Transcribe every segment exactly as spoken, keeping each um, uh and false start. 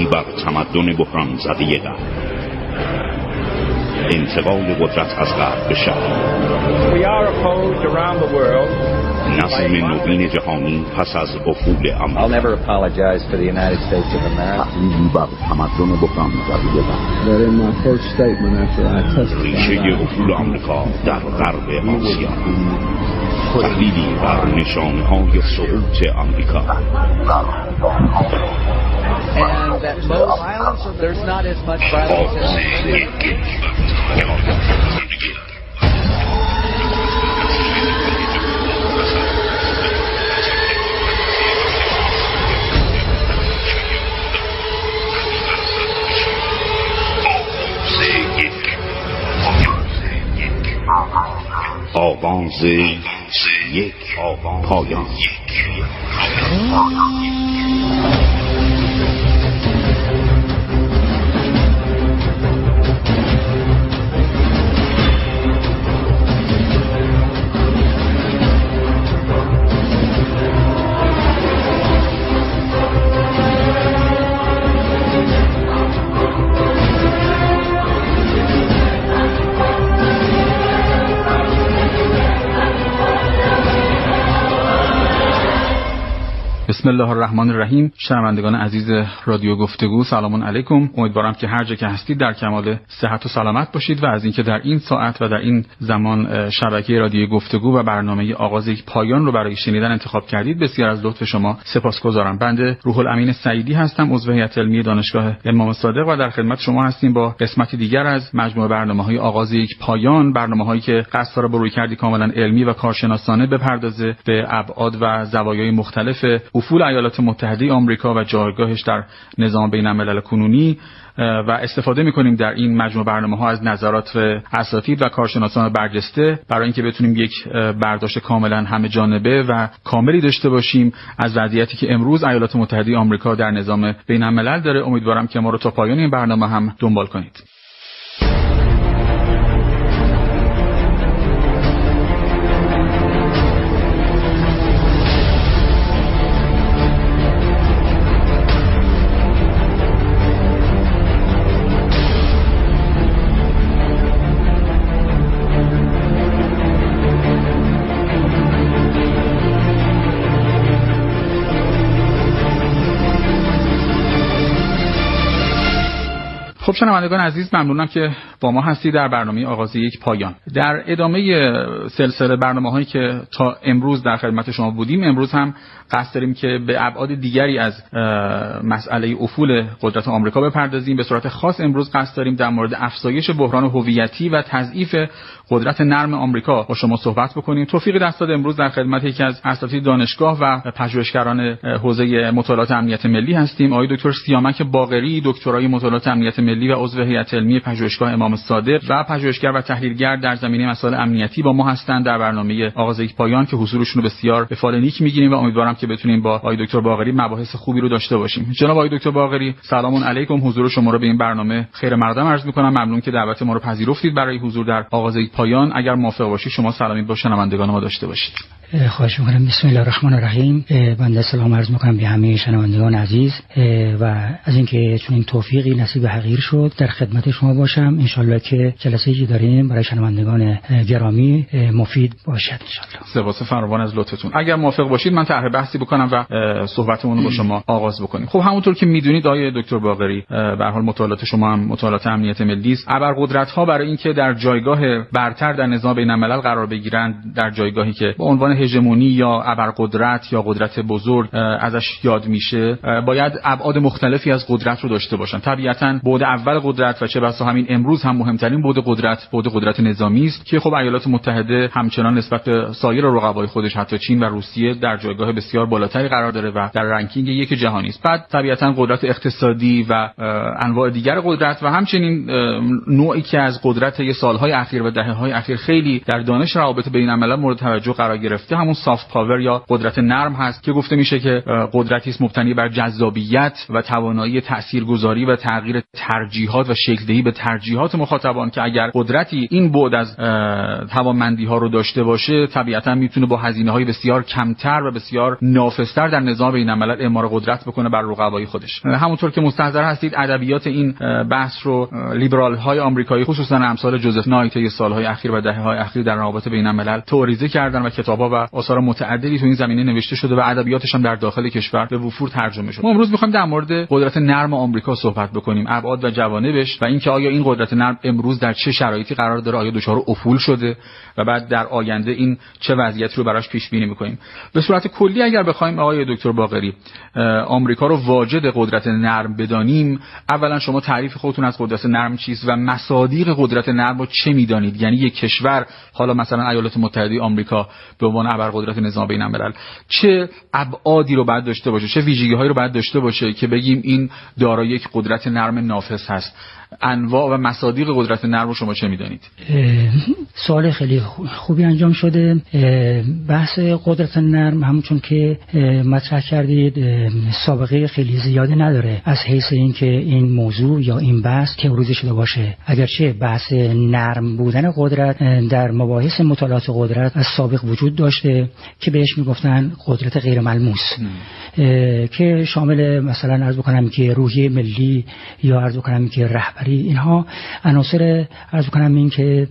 بر تمدن بحران زده غرب. انتقال قدرت از غرب به شرق. نظم نوین جهانی پس از افول آمریکا. I'll never apologize to the United States of America. تحلیلی بر تمدن بحران زده غرب. That in my first statement after I testified. ریشه افول آمریکا در غرب آسیا. تحلیلی بر نشانه‌های سقوط آمریکا. And that most violence, there's not as much violence آغاز یک پایان. بسم الله الرحمن الرحیم. شنوندگان عزیز رادیو گفتگو، سلام علیکم. امیدوارم که هر جا که هستید در کمال صحت و سلامت باشید و از اینکه در این ساعت و در این زمان شبکه رادیو گفتگو و برنامه آغاز یک پایان رو برای شنیدن انتخاب کردید. بسیار از لطف شما سپاسگزارم. بنده روح الامین سعیدی هستم، عضو هیئت علمی دانشگاه امام صادق و در خدمت شما هستیم با قسمتی دیگر از مجموعه برنامه‌های آغاز یک پایان، برنامه‌هایی که قصد داره با رویکردی کاملا علمی و کارشناسانه بپردازه به ابعاد و زوایای مختلف افول ایالات متحده آمریکا و جایگاهش در نظام بین‌الملل کنونی و استفاده می‌کنیم در این مجموعه برنامه‌ها از نظرات اساتید و کارشناسان برجسته برای اینکه بتونیم یک برداشت کاملا همه جانبه و کاملی داشته باشیم از وضعیتی که امروز ایالات متحده آمریکا در نظام بین‌الملل داره. امیدوارم که ما رو تا پایان این برنامه هم دنبال کنید. خب شنوندگان عزیز، ممنونم که با ما هستید در برنامه آغاز یک پایان. در ادامه سلسله برنامه‌هایی که تا امروز در خدمت شما بودیم، امروز هم قصد داریم که به ابعاد دیگری از مسئله افول قدرت آمریکا بپردازیم. به صورت خاص امروز قصد داریم در مورد افزایش بحران هویتی و تضعیف قدرت نرم آمریکا با شما صحبت بکنیم. توفیق دست داد امروز در خدمت یکی از اساتید دانشگاه و پژوهشگران حوزه مطالعات امنیت ملی هستیم، آقای دکتر سیامک باقری، دکترای مطالعات امنیت ملی و عضو هیئت علمی پژوهشگاه امام صادق و پژوهشگر و تحلیلگر در زمینه مسائل امنیتی با ما هستند در برنامه آغاز یک پایان که حضورشون رو بسیار به فال نیک می‌گیریم و امیدوارم که بتونیم با آقای دکتر باقری مباحث خوبی رو داشته باشیم. جناب آقای دکتر باقری، سلام علیکم. حضور شما رو به این برنامه خیر مقدم عرض می‌کنم. ممنون که دعوت ما رو پذیرفتید برای حضور در آغاز یک پایان. اگر موافق باشید شما سلامی با شنوندگان ما داشته باشید. خواهش می‌کنم. بسم الله الرحمن الرحیم. بنده سلام عرض می‌کنم به همه شنوندگان عزیز و از اینکه چون این توفیقی نصیب حقیر شد در خدمت شما باشم. ان شاءالله که جلسه‌ای که داریم برای شنوندگان گرامی مفید باشد ان شاءالله. سپاس فراوان از لطفتون. اگر موافق باشید من طرح بحثی بکنم و صحبتمون رو با شما آغاز بکنیم. خب همونطور که میدونید آقای دکتر باقری، به هر حال مطالعات شما هم مطالعات امنیت ملی است. ابرقدرت‌ها برای اینکه در جایگاه برتر در نظام بین‌الملل قرار بگیرند، در جایگاهی که به عنوان هژمونی یا ابرقدرت یا قدرت بزرگ ازش یاد میشه، باید ابعاد مختلفی از قدرت رو داشته باشن. طبیعتاً بعد اول قدرت و چه بسا همین امروز هم مهمترین بعد قدرت بعد قدرت نظامی است که خب ایالات متحده همچنان نسبت به سایر رقبای خودش حتی چین و روسیه در جایگاه بسیار بالاتری قرار داره و در رنکینگ یک جهانی است. بعد طبیعتاً قدرت اقتصادی و انواع دیگر قدرت و همچنین نوعی که از قدرت یه سالهای اخیر و دهه‌های اخیر خیلی در دانش روابط بین‌الملل مورد توجه قرار گرفته که همون سافت پاور یا قدرت نرم هست که گفته میشه که قدرتی است مبتنی بر جذابیت و توانایی تاثیرگذاری و تغییر ترجیحات و شکل‌دهی به ترجیحات مخاطبان، که اگر قدرتی این بعد از توانمندی‌ها رو داشته باشه طبیعتاً میتونه با هزینه‌های بسیار کمتر و بسیار نافذتر در نظام بین‌الملل اعمار قدرت بکنه بر رقبای خودش. همونطور که مستحضر هستید ادبیات این بحث رو لیبرال‌های آمریکایی خصوصاً امثال جوزف نایت طی سال‌های اخیر و دهه‌های اخیر در روابط بین‌الملل تئوریزه کردن و کتاب‌ها و آثار متعددی تو این زمینه نوشته شده و ادبیاتش هم در داخل کشور به وفور ترجمه شده. ما امروز می‌خوایم در مورد قدرت نرم آمریکا صحبت بکنیم، ابعاد و جوانبش و اینکه آیا این قدرت نرم امروز در چه شرایطی قرار داره، آیا دچار افول شده و بعد در آینده این چه وضعیتی رو براش پیش بینی می‌کنیم. به صورت کلی اگر بخوایم آقای دکتر باقری آمریکا رو واجد قدرت نرم بدانیم، اولا شما تعریف خودتون از قدرت نرم چیست و مصادیق قدرت نرم رو چه می‌دانید؟ یعنی یک کشور، حالا مثلا ایالات متحده آمریکا به عنوان ابرقدرت نظام بین‌الملل، چه ابعادی رو باید داشته باشه، چه ویژگی‌هایی رو باید داشته باشه که بگیم این دارای یک قدرت نرم نافذ هست؟ انواع و مصادیق قدرت نرم رو شما چه می‌دانید؟ سوال خیلی خوبی انجام شده. بحث قدرت نرم همونطور که مطرح کردید سابقه خیلی زیادی نداره از حیث اینکه این موضوع یا این بحث تئوریزه شده باشه، اگرچه بحث نرم بودن قدرت در مباحث مطالعات قدرت از سابق وجود داشته که بهش میگفتن قدرت غیر ملموس، که شامل مثلا عرض بکنم که روحیه ملی یا عرض بکنم که رهبری، اینها عناصر عرض بکنم این که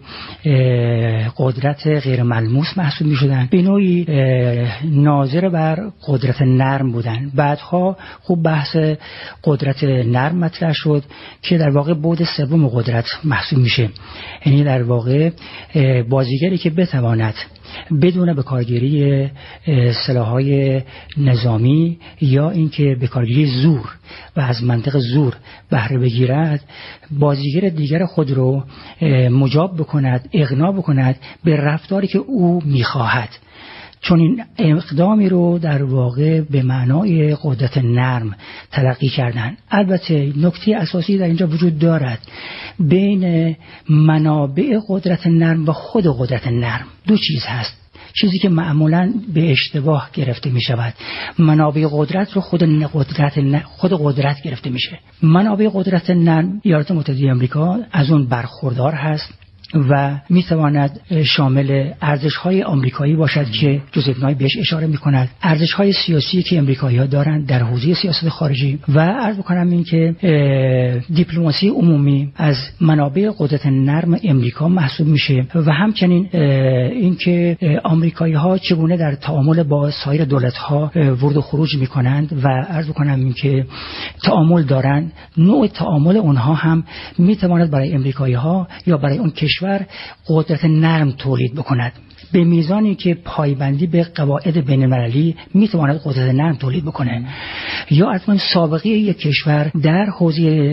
قدرت غیر ملموس محسوب می شدن، به نوعی ناظر بر قدرت نرم بودن. بعدها خوب بحث قدرت نرم مطرح شد که در واقع بعد سوم قدرت محسوب میشه، یعنی در واقع بازیگری که بتواند بدون به کارگیری سلاح‌های نظامی یا اینکه به کارگیری زور و از منطق زور بهره بگیرد، بازیگر دیگر خود رو مجاب بکند، اقناع بکند به رفتاری که او می‌خواهد. چون این اقدامی رو در واقع به معنای قدرت نرم تلقی کردن. البته نکته اساسی در اینجا وجود دارد، بین منابع قدرت نرم و خود قدرت نرم دو چیز هست، چیزی که معمولاً به اشتباه گرفته می شود. منابع قدرت رو خود قدرت خود قدرت گرفته میشه. منابع قدرت نرم ایالات متحده آمریکا از اون برخوردار هست و میتواند شامل ارزش‌های آمریکایی باشد که جوزف نایت بهش اشاره می‌کند، ارزش‌های سیاسی که آمریکایی‌ها دارند در حوزه سیاست خارجی، و عرض بکنم این که دیپلماسی عمومی از منابع قدرت نرم آمریکا محسوب میشه و همچنین این که آمریکایی‌ها چگونه در تعامل با سایر دولت‌ها ورود و خروج می‌کنند و عرض بکنم این که تعامل دارند، نوع تعامل اونها هم میتواند برای آمریکایی‌ها یا برای اون کشور قدرت نرم تولید بکند، به میزانی که پایبندی به قواعد بین‌المللی میتواند قدرت نرم تولید بکنه. یا اصلا سابقه یک کشور در حوزه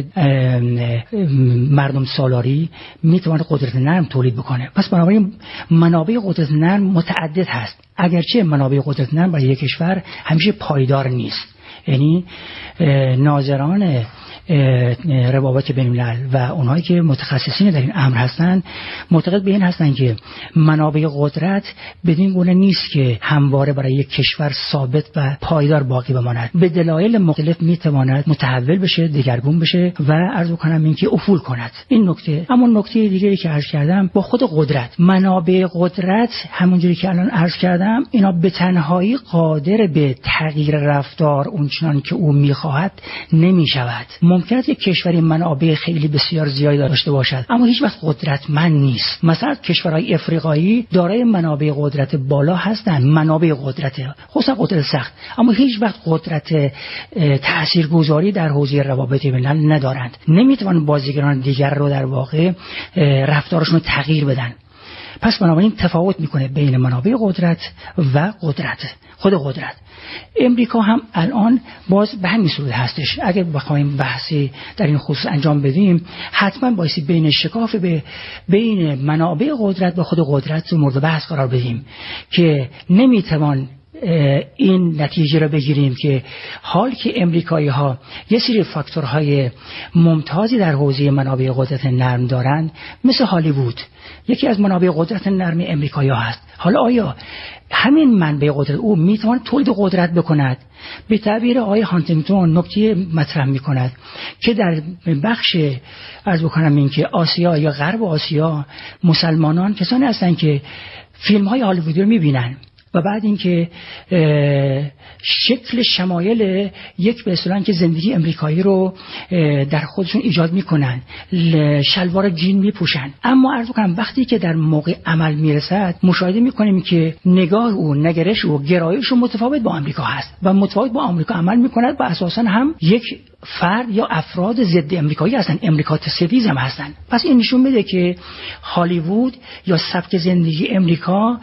مردم سالاری میتواند قدرت نرم تولید بکنه. پس بنابراین منابع قدرت نرم متعدد هست، اگرچه منابع قدرت نرم برای یک کشور همیشه پایدار نیست. یعنی ناظران روابط بین‌الملل و اونهایی که متخصصین در این امر هستند معتقد به این هستند که منابع قدرت بدین گونه نیست که همواره برای یک کشور ثابت و پایدار باقی بماند، به دلایل مختلف میتواند متحول بشه، دگرگون بشه و عرض کنم اینکه افول کند. این نکته. اما نکته دیگری که عرض کردم با خود قدرت، منابع قدرت همونجوری که الان عرض کردم اینا به تنهایی قادر به تغییر رفتار اونچنان که او میخواهد نمیشود. ممکن است یک کشوری منابع خیلی بسیار زیادی داشته باشد اما هیچ وقت قدرتمند نیست. مثلا کشورهای افریقایی دارای منابع قدرت بالا هستند، منابع قدرت خصوصا قدرت سخت، اما هیچ وقت قدرت تاثیرگذاری در حوزه روابط بین‌الملل ندارند. نمیتوانند بازیگران دیگر رو در واقع رفتارشون رو تغییر بدن. پس بنابراین تفاوت میکنه بین منابع قدرت و قدرت، خود قدرت. امریکا هم الان باز به همین صورت هستش. اگر بخوایم بحثی در این خصوص انجام بدیم حتما بایستی بین شکاف به بین منابع قدرت و خود قدرت رو مورد بحث قرار بدیم که نمیتوان این نتیجه رو بگیریم که حال که امریکایی ها یه سری فاکتورهای ممتازی در حوزه منابع قدرت نرم دارند، مثل هالیوود یکی از منابع قدرت نرم امریکایی ها هست. حالا آیا همین منبع قدرت او میتواند تولید قدرت بکند؟ به تعبیر آقای هانتینگتون نکته مطرح میکند که در بخش عرض بکنم این که آسیا یا غرب آسیا مسلمانان کسانی هستند که فیلم های هالیوودی رو میبینن و بعد اینکه شکل شمایل یک به اصطلاح که زندگی امریکایی رو در خودشون ایجاد میکنن، شلوار جین میپوشن، اما عرض کنم وقتی که در موقع عمل میرسد مشاهده میکنیم که نگاه او، نگرش او، گرایش او متفاوت با آمریکا هست و متفاوت با آمریکا عمل میکند و اساسا هم یک فرد یا افراد ضد امریکایی هستن، امریکا سفیز هم هستن. پس این نشون میده که هالیوود یا سبک زندگی امریکا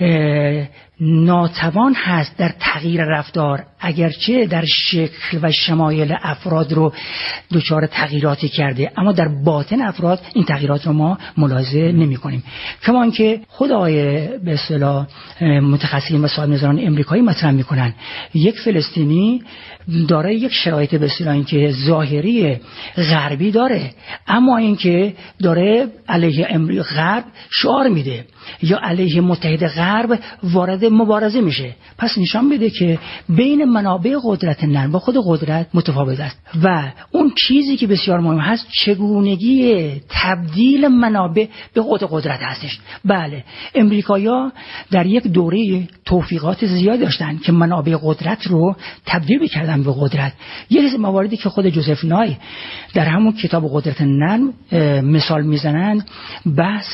ناتوان هست در تغییر رفتار، اگرچه در شکل و شمایل افراد رو دچار تغییراتی کرده، اما در باطن افراد این تغییرات رو ما ملاحظه نمی کنیم. کما اینکه خود آقای به اصطلاح متخصصین و صاحب نظران امریکایی مطرح میکنن یک فلسطینی داره یک شرایط به اصطلاح اینکه ظاهری غربی داره، اما اینکه داره علیه امریکا غرب شعار میده یا علیه متحد غرب وارد مبارزه میشه. پس نشان میده که بین منابع قدرت نرم و خود قدرت متفاوت است و اون چیزی که بسیار مهم هست چگونگی تبدیل منابع به خود قدرت هستش. بله، امریکایی‌ها در یک دوره توفیقات زیاد داشتن که منابع قدرت رو تبدیل بکردن به قدرت. یک از مواردی که خود جوزف نای در همون کتاب قدرت نرم مثال میزنند بحث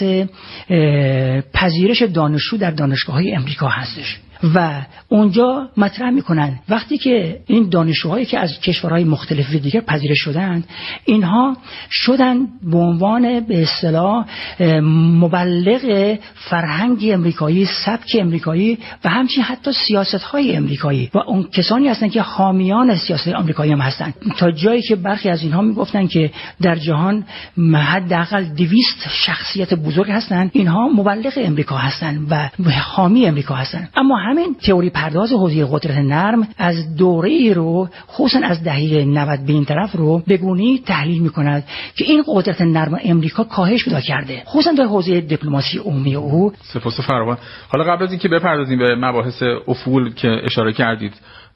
پذیرش دانشجو در دانشگاه‌های امریکا هستش و اونجا مطرح میکنن وقتی که این دانشجوهایی که از کشورهای مختلف دیگر پذیرش شدند، اینها شدن به عنوان به اصطلاح مبلغ فرهنگ امریکایی، سبک امریکایی و همچنین حتی سیاست‌های امریکایی و اون کسانی هستند که حامیان سیاست آمریکایی هم هستند، تا جایی که برخی از اینها میگفتن که در جهان حداقل دویست شخصیت بزرگ هستند، اینها مبلغ امریکا هستند و حامی امریکا هستند. اما همین تئوری پرداز حوزه قدرت نرم از دوره ای رو خصوصا از دهه نود به این طرف رو به گونه‌ای تحلیل می‌کند که این قدرت نرم امریکا کاهش پیدا کرده، خصوصا در حوزه دیپلماسی عمومی او. سپاس فراوان. حالا قبل از اینکه بپردازیم به مباحث افول که اشاره کردید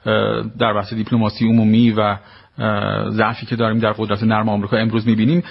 در بحث دیپلماسی عمومی و ضعفی که داریم در قدرت نرم آمریکا امروز می‌بینیم،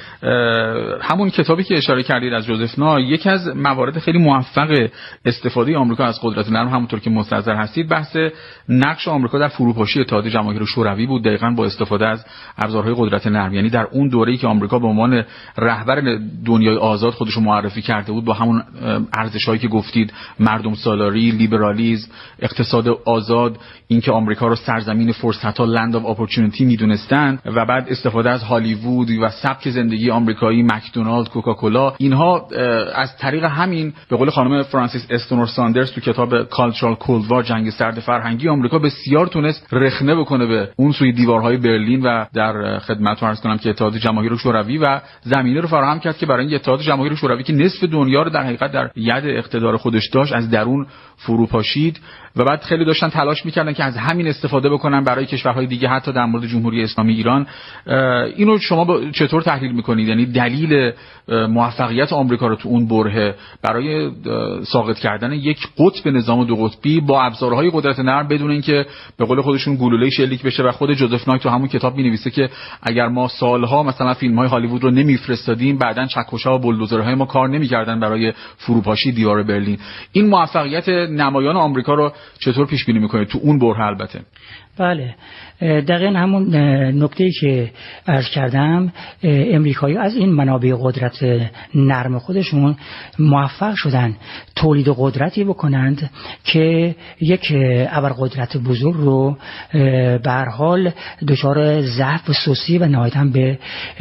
همون کتابی که اشاره کردید از جوزف نای، یکی از موارد خیلی موفق استفاده آمریکا از قدرت نرم همونطور که مستحضر هستید بحث نقش آمریکا در فروپاشی اتحاد جماهیر شوروی بود، دقیقاً با استفاده از ابزارهای قدرت نرم. یعنی در اون دوره‌ای که آمریکا به عنوان رهبر دنیای آزاد خودش رو معرفی کرده بود با همون ارزش‌هایی که گفتید، مردم سالاری، لیبرالیسم، اقتصاد آزاد، اینکه آمریکا رو سرزمین فرصت‌ها، لند آف اپورتونتی می‌دونست و بعد استفاده از هالیوود و سبک زندگی آمریکایی، مکدونالد، کوکاکولا، اینها از طریق همین به قول خانم فرانسیس استونور ساندرز تو کتاب کالچرال کولد وار، جنگ سرد فرهنگی، آمریکا بسیار تونست رخنه بکنه به اون سوی دیوارهای برلین و در خدمتتون عرض کنم که اتحاد جماهیر شوروی و زمینه رو فراهم کرد که برای این اتحاد جماهیر شوروی که نصف دنیا رو در حقیقت در ید اقتدار خودش داشت از درون فروپاشید و بعد خیلی داشتن تلاش میکردن که از همین استفاده بکنن برای کشورهای دیگه، حتی در مورد جمهوری اسلامی ایران. اینو شما چطور تحلیل میکنید؟ یعنی دلیل موفقیت آمریکا رو تو اون برهه برای ساقط کردن یک قطب نظام دو قطبی با ابزارهای قدرت نرم بدون اینکه به قول خودشون گلوله شلیک بشه. و خود جوزف نای تو همون کتاب مینویسه که اگر ما سالها مثلا فیلم‌های هالیوود رو نمیفرستادیم، بعدن چکش‌ها و بولدوزرهای ما کار نمی‌کردن برای فروپاشی دیوار برلین. این موفقیت نمایان آمریکا رو چطور پیش بینی میکنید تو اون بره؟ البته بله، دقیقاً همون نکته‌ای که عرض کردم، امریکایی از این منابع قدرت نرم خودشون موفق شدن تولید قدرتی بکنند که یک ابرقدرت بزرگ رو به هر حال دچار ضعف و سستی و نهایتاً به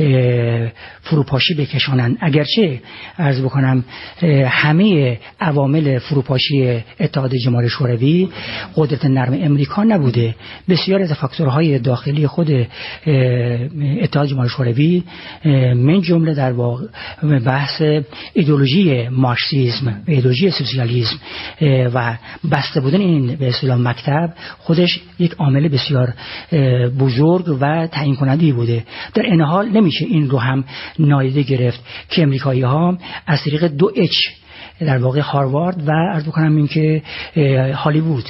فروپاشی بکشانند. اگرچه عرض بکنم همه عوامل فروپاشی اتحاد جماهیر شوروی قدرت نرم امریکا نبوده، بسیار از فاکتورهای داخلی خود اتحاد جماهیر شوروی من جمله در واقع بحث ایدئولوژی مارکسیسم و ایدئولوژی سوسیالیسم و بسته بودن این به اصطلاح مکتب خودش یک عامل بسیار بزرگ و تعیین کننده بوده. در این حال نمیشه این رو هم نادیده گرفت که امریکایی‌ها از طریق دو اچ در واقع هاروارد و عرض بکنم این که هالیوود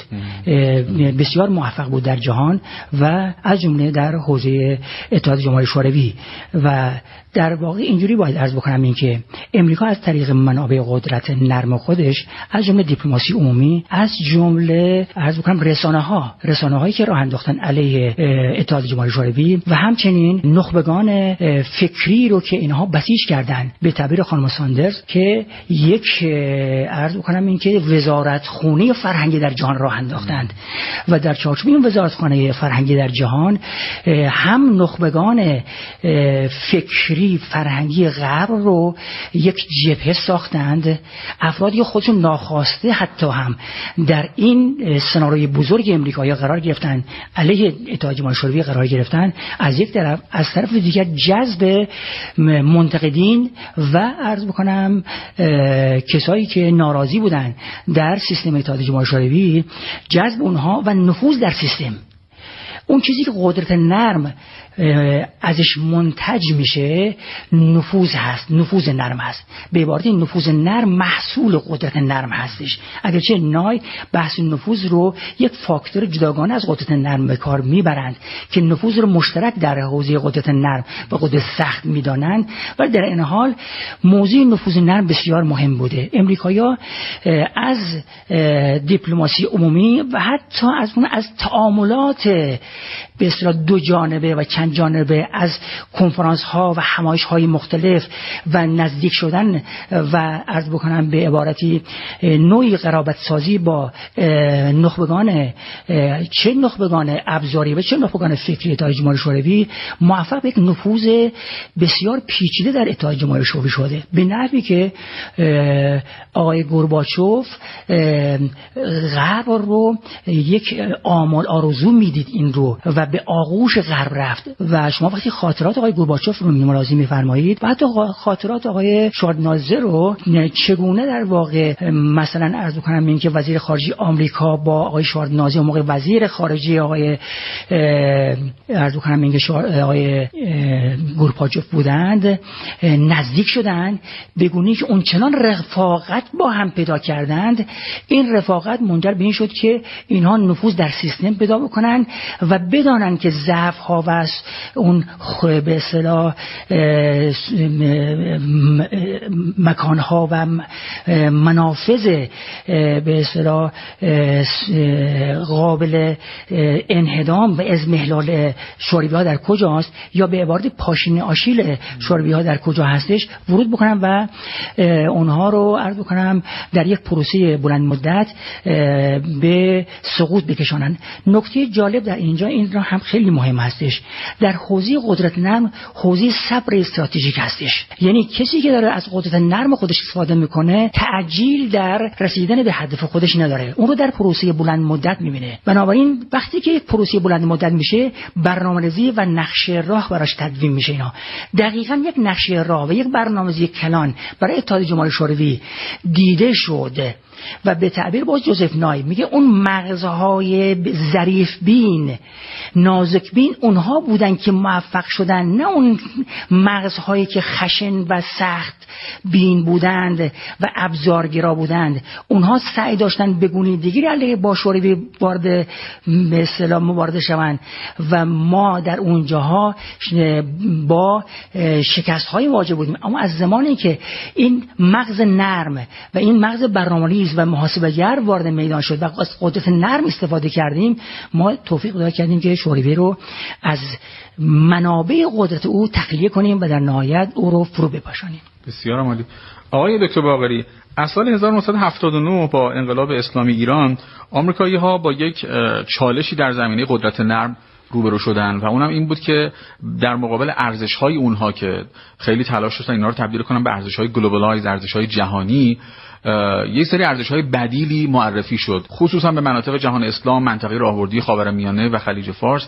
بسیار موفق بود در جهان و از جمله در حوزه اتحاد جماهیر شوروی و در واقع اینجوری باید عرض بکنم این که امریکا از طریق منابع قدرت نرم خودش از جمله دیپلماسی عمومی از جمله عرض بکنم رسانه ها رسانه هایی که راه انداختن علیه اتحاد جماهیر شوروی و همچنین نخبگان فکری رو که اینها بسیج کردن به تعبیر خانم ساندرز که یک عرض بکنم این که وزارت خونه فرهنگی در جهان راه انداختند و در چارچوب این وزارت خانه فرهنگی در جهان هم نخبگان فکری فرهنگی غرب رو یک جبهه ساختند، افرادی خودشون ناخواسته حتی هم در این سناریوی بزرگ امریکایی قرار گرفتن، علیه اتحاد جماهیر شوروی قرار گرفتن، از یک طرف از طرف دیگر جذب منتقدین و عرض بکنم کسایی که ناراضی بودن در سیستم اتحاد جماهیر شوروی، جذب اونها و نفوذ در سیستم. اون چیزی که قدرت نرم ازش منتج میشه نفوذ هست، نفوذ نرم هست. به عبارت این نفوذ نرم محصول قدرت نرم هستش. اگرچه نای بحث نفوذ رو یک فاکتور جداگانه از قدرت نرم به کار میبرند که نفوذ رو مشترک در حوزه قدرت نرم و قدرت سخت میدانند، ولی در این حال موضوع نفوذ نرم بسیار مهم بوده. امریکایی‌ها از دیپلماسی عمومی و حتی از اون از تعاملات به اصطلاح دو جانبه و چند جانبه، از کنفرانس ها و همایش های مختلف و نزدیک شدن و عرض بکنم به عبارتی نوعی قرابت سازی با نخبگان، چه نخبگان ابزاری و چه نخبگان فکری اتحاد جماهیر شوروی، موفق به یک نفوذ بسیار پیچیده در اتحاد جماهیر شوروی شده، به نحوی که آقای گورباچوف غرب رو یک آمال آرزو میدید این رو و به آغوش غرب رفت. و شما وقتی خاطرات آقای گورباچوف رو مراجعه می‌فرمایید و حتی خاطرات آقای شوردنازه رو چگونه در واقع مثلا عرض کنم این که وزیر خارجه آمریکا با آقای شوردنازه موقع وزیر خارجه آقای عرض کنم این که آقای گورباچوف بودند نزدیک شدند، بگونی که اون چنان رفاقت با هم پیدا کردند، این رفاقت منجر به این شد که اینها نفوذ در سیستم پیدا بکنند و بدانن که ضعف ها و اون به اصطلاح مکان ها و منافذ به اصطلاح قابل انهدام و اضمحلال شوروی ها در کجاست، یا به عبارت پاشنه آشیل شوروی ها در کجا هستش ورود بکنم و اونها رو عرض بکنم در یک پروسه بلند مدت به سقوط بکشانن. نکته جالب در اینجا این را هم خیلی مهم هستش، در حوزه قدرت نرم حوزه صبر استراتژیک هستش. یعنی کسی که داره از قدرت نرم خودش استفاده میکنه تعجیل در رسیدن به هدف خودش نداره، اون رو در پروسه بلند مدت میبینه. بنابراین وقتی که یک پروسه بلند مدت میشه، برنامه‌ریزی و نقشه راه براش تدوین میشه. اینا دقیقاً یک نقشه راه و یک برنامه‌ریزی کلان برای اتحاد جماهیر شوروی دیده شد و به تعبیر باز جوزف نای میگه اون مغزهای ظریف بین نازک بین اونها بودن که موفق شدن، نه اون مغزهایی که خشن و سخت بین بودند و ابزارگرا بودند. اونها سعی داشتن بگونی دیگری علیه با شوروی وارد به اصطلاح مبارزه شوند و ما در اونجاها با شکست‌های واجه بودیم. اما از زمانی که این مغز نرم و این مغز برنامه‌ریز و محاسبه‌گر وارد میدان شد و از قدرت نرم استفاده کردیم، ما توفیق پیدا کردیم که شوروی رو از منابع قدرت او تخلیه کنیم و در نهایت او رو فرو بپاشانیم. بسیار عالی. آقای دکتر باقری، از سال هزار و نهصد و هفتاد و نه با انقلاب اسلامی ایران، آمریکایی‌ها با یک چالشی در زمینه قدرت نرم روبرو شدن و اونم این بود که در مقابل ارزش‌های اونها که خیلی تلاش داشتن اینا رو تبدیل کنن به ارزش‌های گلوبالایز، ارزش‌های جهانی، یه سری ارزش‌های بدیلی معرفی شد، خصوصا به مناطق جهان اسلام، منطقه راهبردی خاورمیانه و خلیج فارس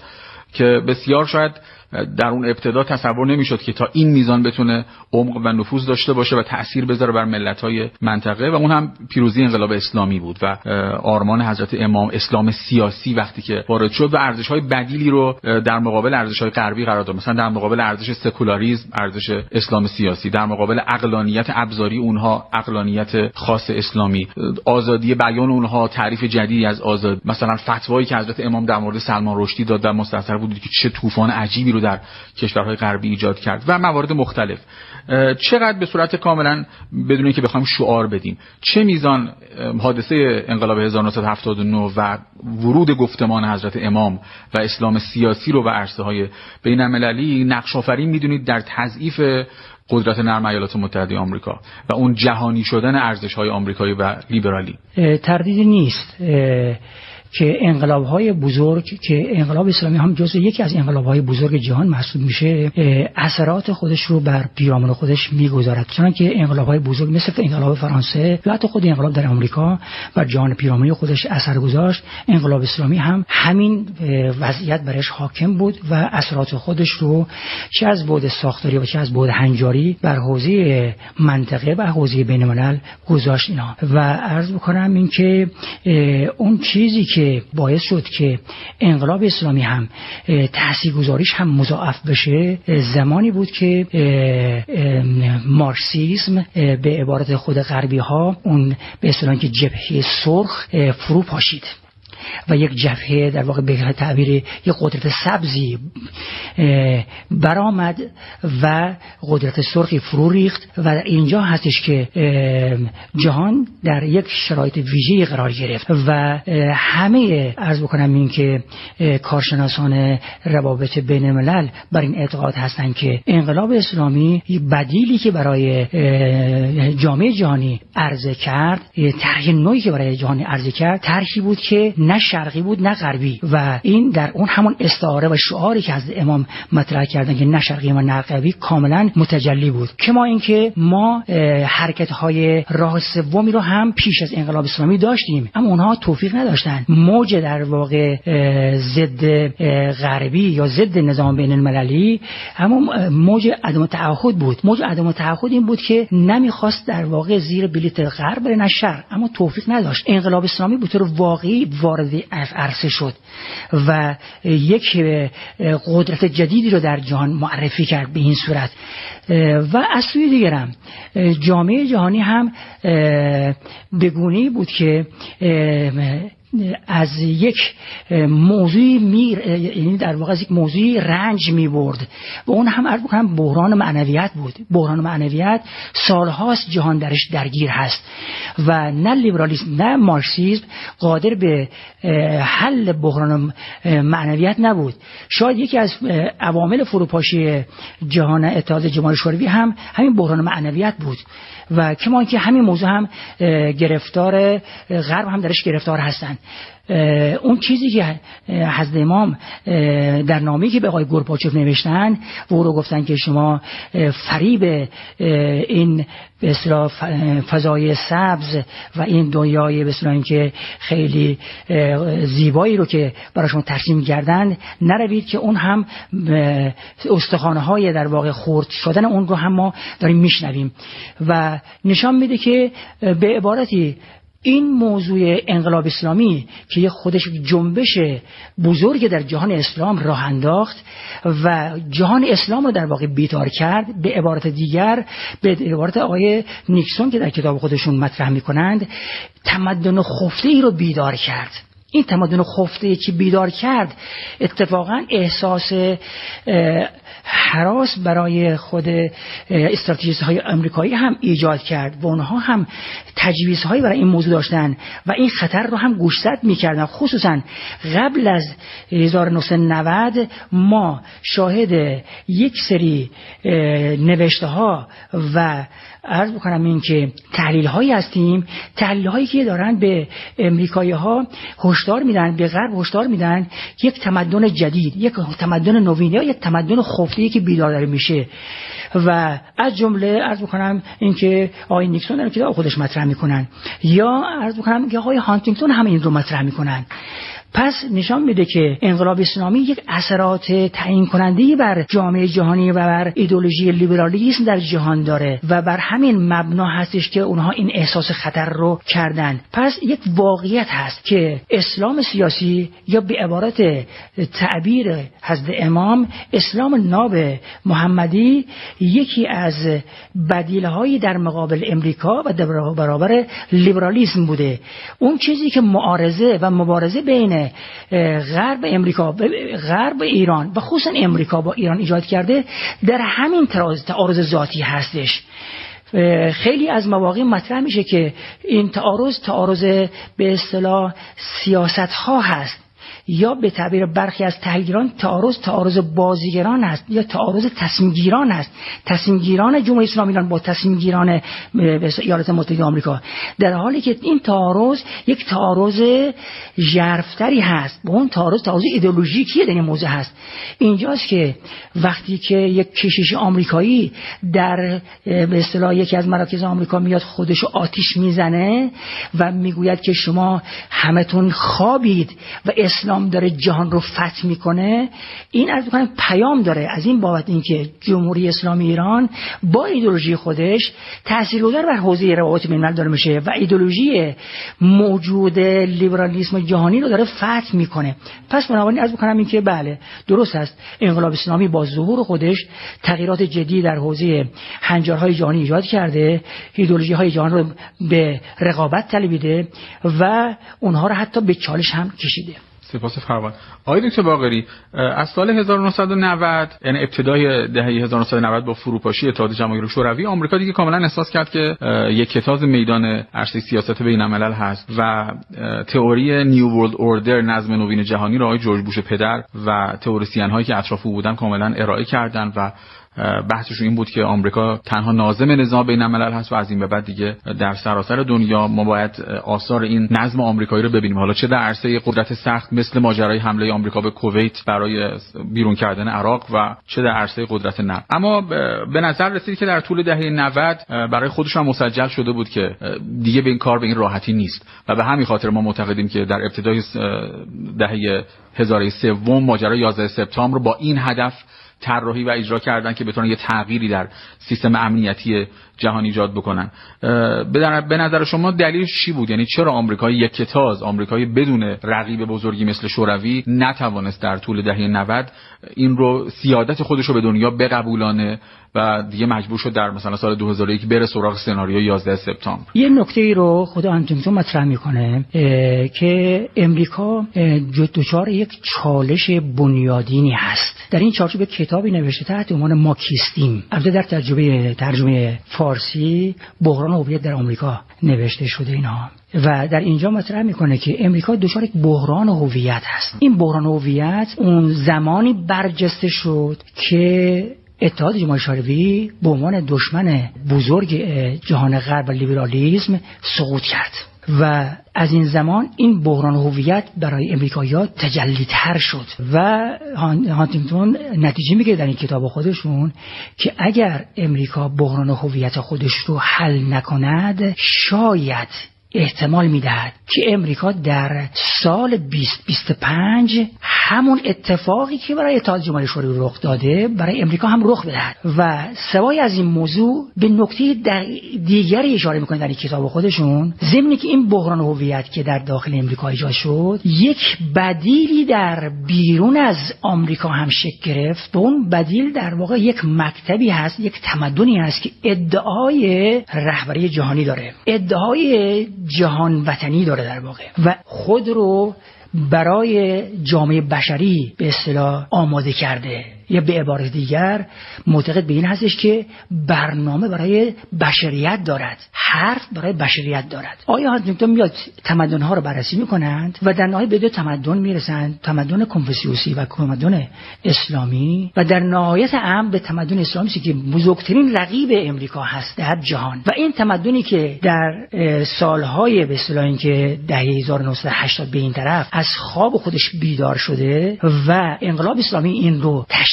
که بسیار شاید در اون ابتدا تصور نمیشد که تا این میزان بتونه عمق و نفوذ داشته باشه و تأثیر بذاره بر ملت‌های منطقه و اون هم پیروزی انقلاب اسلامی بود و آرمان حضرت امام، اسلام سیاسی وقتی که وارد شد و ارزش‌های بدیلی رو در مقابل ارزش‌های غربی قرار داد. مثلا در مقابل ارزش سکولاریسم ارزش اسلام سیاسی، در مقابل عقلانیت ابزاری اونها عقلانیت خاص اسلامی، آزادی بیان اونها تعریف جدیدی از آزاد. مثلا فتوایی که حضرت امام در مورد سلمان رشدی داد در مستحضر بود که چه طوفان عجیبی رو در کشورهای غربی ایجاد کرد و موارد مختلف. چقدر به صورت کاملا بدون اینکه بخوایم شعار بدیم چه میزان حادثه انقلاب هزار و نهصد و هفتاد و نه و ورود گفتمان حضرت امام و اسلام سیاسی رو به عرصه‌های بین‌المللی نقش آفرین میدونید در تضعیف قدرت نرم ایالات متحده آمریکا و اون جهانی شدن ارزش‌های آمریکایی و لیبرالی؟ تردیدی نیست که انقلاب‌های بزرگ که انقلاب اسلامی هم جزو یکی از انقلاب‌های بزرگ جهان محسوب میشه اثرات خودش رو بر پیرامون خودش میگذارد، چنانکه انقلاب‌های بزرگ مثل انقلاب فرانسه و حتی خود انقلاب در آمریکا بر جهان پیرامونی خودش اثر گذاشت. انقلاب اسلامی هم همین وضعیت برش حاکم بود و اثرات خودش رو چه از بعد ساختاری و چه از بعد هنجاری بر حوزه منطقه و حوزه بین‌الملل گذاشت اینا. و عرض بکنم این که اون چیزی که باعث شد که انقلاب اسلامی هم تاثیرگذاریش هم مضاعف بشه زمانی بود که مارکسیسم به عبارت خود غربی ها اون به اصطلاح که جبهه سرخ فرو پاشید و یک جبهه در واقع به تعبیر یک قدرت سبزی برآمد و قدرت سرخی فرو ریخت و در اینجا هستش که جهان در یک شرایط ویژه‌ای قرار گرفت و همه عرض بکنم این که کارشناسان روابط بین الملل بر این اعتقاد هستند که انقلاب اسلامی بدیلی که برای جامعه جهانی عرضه کرد، طرح نوعی که برای جهان عرضه کرد، طرحی بود که نه شرقی بود نه غربی و این در اون همون استعاره و شعاری که از امام مطرح کردن که نه شرقی و نه غربی کاملا متجلی بود. کما اینکه ما حرکت های راه سومی رو هم پیش از انقلاب اسلامی داشتیم اما اونها توفیق نداشتن. موج در واقع ضد غربی یا ضد نظام بین المللی اما موج عدم تعهد بود. موج عدم تعهد این بود که نمیخواست در واقع زیر بلیط غرب بره نه شرق، اما توفیق نداشت. انقلاب اسلامی به طور واقعی وارد عرصه شد و یک قدرت جدیدی رو در جهان معرفی کرد به این صورت. و از سوی دیگرم جامعه جهانی هم به گونه‌ای بود که از یک موضوعی میر یعنی در واقع از یک موضوعی رنج می برد و اون هم عرض بکنم بحران معنویت بود. بحران معنویت سالهاست جهان درش درگیر هست و نه لیبرالیسم نه مارکسیسم قادر به حل بحران معنویت نبود. شاید یکی از عوامل فروپاشی جهان اتحاد جماهیر شوروی هم همین بحران معنویت بود و کما که همین موضوع هم گرفتار غرب هم درش گرفتار هستند. اون چیزی که حضرت امام در نامه‌ای که به آقای گورباچوف نوشتن و او رو گفتن که شما فریب این به اصطلاح فضای سبز و این دنیای به اصطلاح که خیلی زیبایی رو که براشون ترسیم کردن نروید که اون هم استخوان‌های در واقع خرد شدن اون رو هم ما داریم میشنویم و نشان میده که به عبارتی این موضوع انقلاب اسلامی که یه خودش جنبش بزرگ در جهان اسلام راه انداخت و جهان اسلام رو در واقع بیدار کرد، به عبارت دیگر به عبارت آقای نیکسون که در کتاب خودشون مطرح میکنند تمدن خفته‌ای رو بیدار کرد. این تمدن خفته‌ای که بیدار کرد اتفاقا احساس هراس برای خود استراتژیست های آمریکایی هم ایجاد کرد و اونها هم تجویزهایی برای این موضوع داشتن و این خطر رو هم گوشزد میکردن. خصوصا قبل از هزار و نهصد و نود ما شاهد یک سری نوشته ها و عرض بکنم این که تحلیل هایی هستیم، تحلیل هایی که دارن به امریکایی ها هشدار میدن، به غرب هشدار میدن یک تمدن جدید، یک تمدن نوین یا یک تمدن خفته‌ای که بیدار داره میشه و از جمله عرض بکنم این که آقای نیکسون در کتاب خودش مطرح میکنن یا عرض بکنم که آقای هانتینگتون هم این رو مطرح میکنن پس نشان میده که انقلاب اسلامی یک اثرات تعیین کننده‌ای بر جامعه جهانی و بر ایدئولوژی لیبرالیسم در جهان داره و بر همین مبنا هستش که اونها این احساس خطر رو کردن. پس یک واقعیت هست که اسلام سیاسی یا به عبارت تعبیر حضرت امام اسلام ناب محمدی یکی از بدیل‌های در مقابل امریکا و در برابر لیبرالیسم بوده. اون چیزی که معارضه و مبارزه بین غرب امریکا غرب ایران و خصوصا امریکا با ایران ایجاد کرده در همین تراز تعارض ذاتی هستش. خیلی از مواقع مطرح میشه که این تعارض تعارض به اصطلاح سیاست ها هست یا به تعبیر برخی از تحلیلگران تعارض تعارض بازیگران است یا تعارض تصمیم گیران است، تصمیم گیران جمهوری اسلامی ایران با تصمیم گیران ایالات متحده آمریکا، در حالی که این تعارض یک تعارض ژرف‌تری هست. با اون تعارض تعارض ایدئولوژیکی در این موضوع هست. اینجاست که وقتی که یک کشیش آمریکایی در به اصطلاح یکی از مراکز آمریکا میاد خودشو آتش میزنه و میگوید که شما همتون خوابید و اسلام داره جهان رو فتح میکنه، این عرض میکنم پیام داره از این بابت اینکه جمهوری اسلامی ایران با ایدئولوژی خودش تاثیرگذار بر حوزه روابط بین الملل داره میشه و ایدئولوژی موجود لیبرالیسم جهانی رو داره فتح میکنه. پس بنابراین عرض میکنم این که بله درست است، انقلاب اسلامی با ظهور خودش تغییرات جدی در حوزه هنجارهای جهانی ایجاد کرده، ایدئولوژی های جهان رو به رقابت طلبیده و اونها رو حتی به چالش هم کشیده. سپاس فراوان. آقای دکتر باقری، از سال هزار و نهصد و نود یعنی ابتدای دهه هزار و نهصد و نود با فروپاشی اتحاد جماهیر شوروی، آمریکا دیگه کاملا احساس کرد که یک کتاز میدان عرصه سیاست بین الملل هست و تئوری نیو ورلد اوردر، نظم نوین جهانی را آقای جورج بوش پدر و تئوریسین هایی که اطراف او بودن کاملا ارائه کردند و بحثشون این بود که آمریکا تنها ناظم نظام بین الملل هست و از این به بعد دیگه در سراسر دنیا ما باید آثار این نظم آمریکایی رو ببینیم، حالا چه در عرصه قدرت سخت مثل ماجرای حمله آمریکا به کویت برای بیرون کردن عراق و چه در عرصه قدرت نرم. اما به نظر رسید که در طول دهه نود برای خودش هم مسجل شده بود که دیگه به این کار به این راحتی نیست و به همین خاطر ما معتقدیم که در ابتدای دهه هزار و سوم ماجرای یازده سپتامبر با این هدف طراحی و اجرا کردن که بتونن یه تغییری در سیستم امنیتی جهان ایجاد بکنن. به نظر شما دلیلش چی بود؟ یعنی چرا آمریکای یک کتاز، آمریکای بدون رقیب بزرگی مثل شوروی نتوانست در طول دهه نود این رو سیادت خودش رو به دنیا بقبولانه و دیگه مجبور شد در مثلا سال دو هزار و یک بره سراغ سناریوی یازده سپتامبر؟ یه نکته ای رو خود هانتینگتون مطرح میکنه که امریکا دچار یک چالش بنیادینی هست. در این چارچوب کتابی نوشته تحت عنوان ما کیستیم، البته در ترجمه ترجمه فارسی بحران هویت در آمریکا نوشته شده اینها، و در اینجا مطرح میکنه که امریکا دچار یک بحران هویت هست. این بحران هویت اون زمانی برجسته شد که اتحاد جماهیر شوروی به عنوان دشمن بزرگ جهان غرب و لیبرالیسم سقوط کرد و از این زمان این بحران هویت برای امریکایی‌ها تجلی‌تر شد و هانتینگتون نتیجه میگیره در این کتاب خودشون که اگر امریکا بحران هویت خودش رو حل نکند شاید احتمال میدهد که امریکا در سال بیست بیست و پنج همون اتفاقی که برای اتحاد جماهیر شوروی رخ داده برای امریکا هم رخ بدهد. و سوای از این موضوع به نکته دیگری اشاره میکنه در این کتاب خودشون، ضمن که این بحران هویت که در داخل امریکا ایجاد شد یک بدیلی در بیرون از آمریکا هم شکل گرفت. اون بدیل در واقع یک مکتبی هست، یک تمدنی هست که ادعای رهبری جهانی داره، ادعای جهان وطنی داره در واقع و خود رو برای جامعه بشری به اصطلاح آماده کرده، یا به عبارت دیگر معتقد به این هستش که برنامه برای بشریت دارد، حرف برای بشریت دارد. آیا هانتینگتون میاد تمدن‌ها رو بررسی میکنند و در نهایت به دو تمدن میرسند، تمدن کنفوسیوسی و تمدن اسلامی، و در نهایت هم به تمدن اسلامی که بزرگترین رقیب امریکا هست در جهان. و این تمدنی که در سالهای به اصطلاح اینکه دهه هزار و نهصد و هشتاد به این طرف از خواب خودش بیدار شده و انقلاب اسلامی این رو تشدید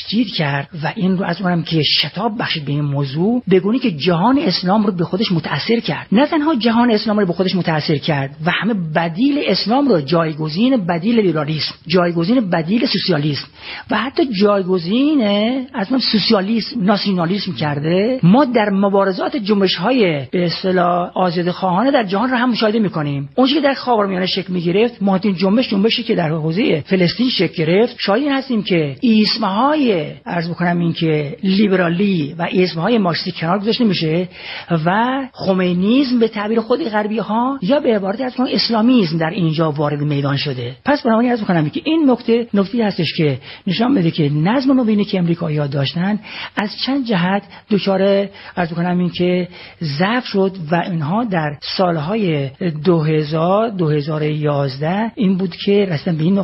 تسجیل کرد و این رو از اونم که شتاب بخشید به این موضوع، بگونی که جهان اسلام رو به خودش متأثر کرد. نه تنها جهان اسلام رو به خودش متأثر کرد و همه بدیل اسلام رو جایگزین بدیل لیبرالیسم، جایگزین بدیل سوسیالیسم و حتی جایگزین از من سوسیالیسم، ناسیونالیسم کرده. ما در مبارزات جنبش‌های به اصطلاح آزادی‌خواهانه در جهان رو هم مشاهده می‌کنیم. اون چیزی که در خاورمیانه شکل می‌گرفت، مهمترین جنبش جنبشی که در حوزه فلسطین شکل گرفت، شاهد هستیم که ایسم‌های عرض بکنم این که لیبرالی و ایسم‌های مارکسیستی کنار گذاشته میشه و خمینیسم به تعبیر خود غربی‌ها یا به عبارت از اسلامیسم در اینجا وارد میدان شده. پس بنابراین عرض می‌کنم که این نکته نکته هستش که نشان میده که نظم نوینی که امریکایی‌ها داشتن از چند جهت دچار عرض می‌کنم این که ضعف شد و اینها در سالهای دو هزار دو هزار و یازده این بود که رسیدن به این